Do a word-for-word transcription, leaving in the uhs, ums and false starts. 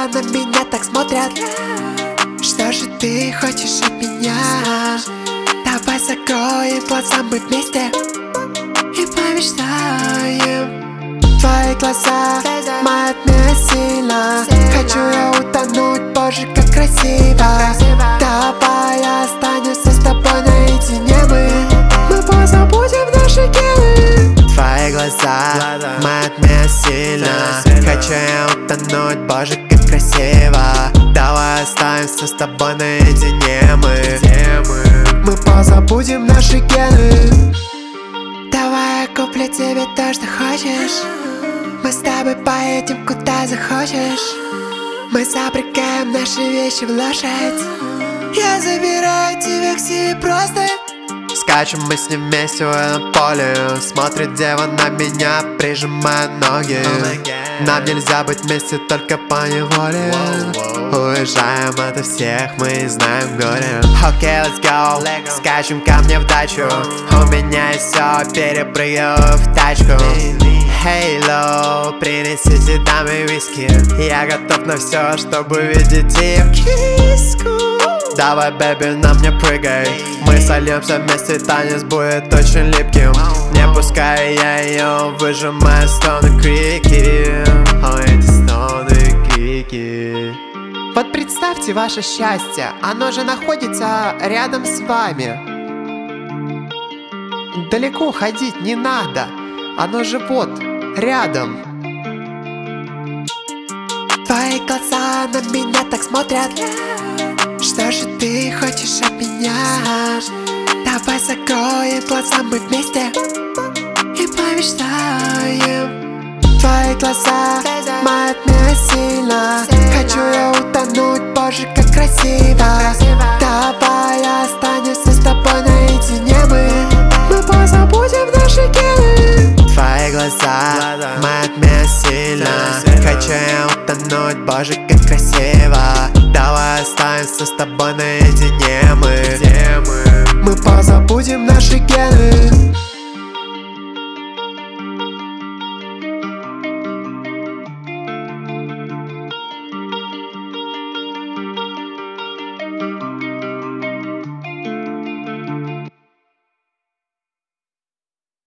глаза на меня так смотрят. Что же ты хочешь от меня? Давай закроем глаза, мы вместе и помечтаем. Твои глаза манят меня сильно. Хочу я утонуть, боже, как красиво. Давай останемся с тобой наедине. Мы, мы позабудем наши гены. Твои глаза манят меня сильно. Хочу я утонуть, боже, как красиво. Давай останемся с тобой наедине. Мы, мы позабудем наши гены. Давай я куплю тебе то, что хочешь. Мы с тобой поедем куда захочешь. Мы запрягаем наши вещи в лошадь. Я забираю тебя к себе просто. Скачем мы с ним вместе в этом поле. Смотрит дева на меня, прижимая ноги. Нам нельзя быть вместе только по неволе. Уезжаем ото всех, мы знаем горе. Окей, okay, let's go, скачем ко мне в дачу. У меня есть все, перепрыгиваю в тачку. Хейло, принесите дамы виски. Я готов на все, чтобы видеть ее киску. Давай, бэби, на мне прыгай. Мы сольемся вместе, танец будет очень липким. Не пускай я ее, выжимая стоны, крики. О, эти стоны, крики. Вот представьте ваше счастье, оно же находится рядом с вами. Далеко ходить не надо, оно же вот, рядом. Твои глаза на меня так смотрят. Что же ты хочешь от меня? Давай закроем глаза, мы вместе и помечтаем. Твои глаза манят меня сильно. Хочу я утонуть, боже, как красиво. Давай останемся с тобой наедине. Мы, мы позабудем наши гены. Твои глаза манят меня сильно. Хочу я утонуть, боже, как красиво. Давай останемся с тобой наедине. Мы, мы позабудем наши гены.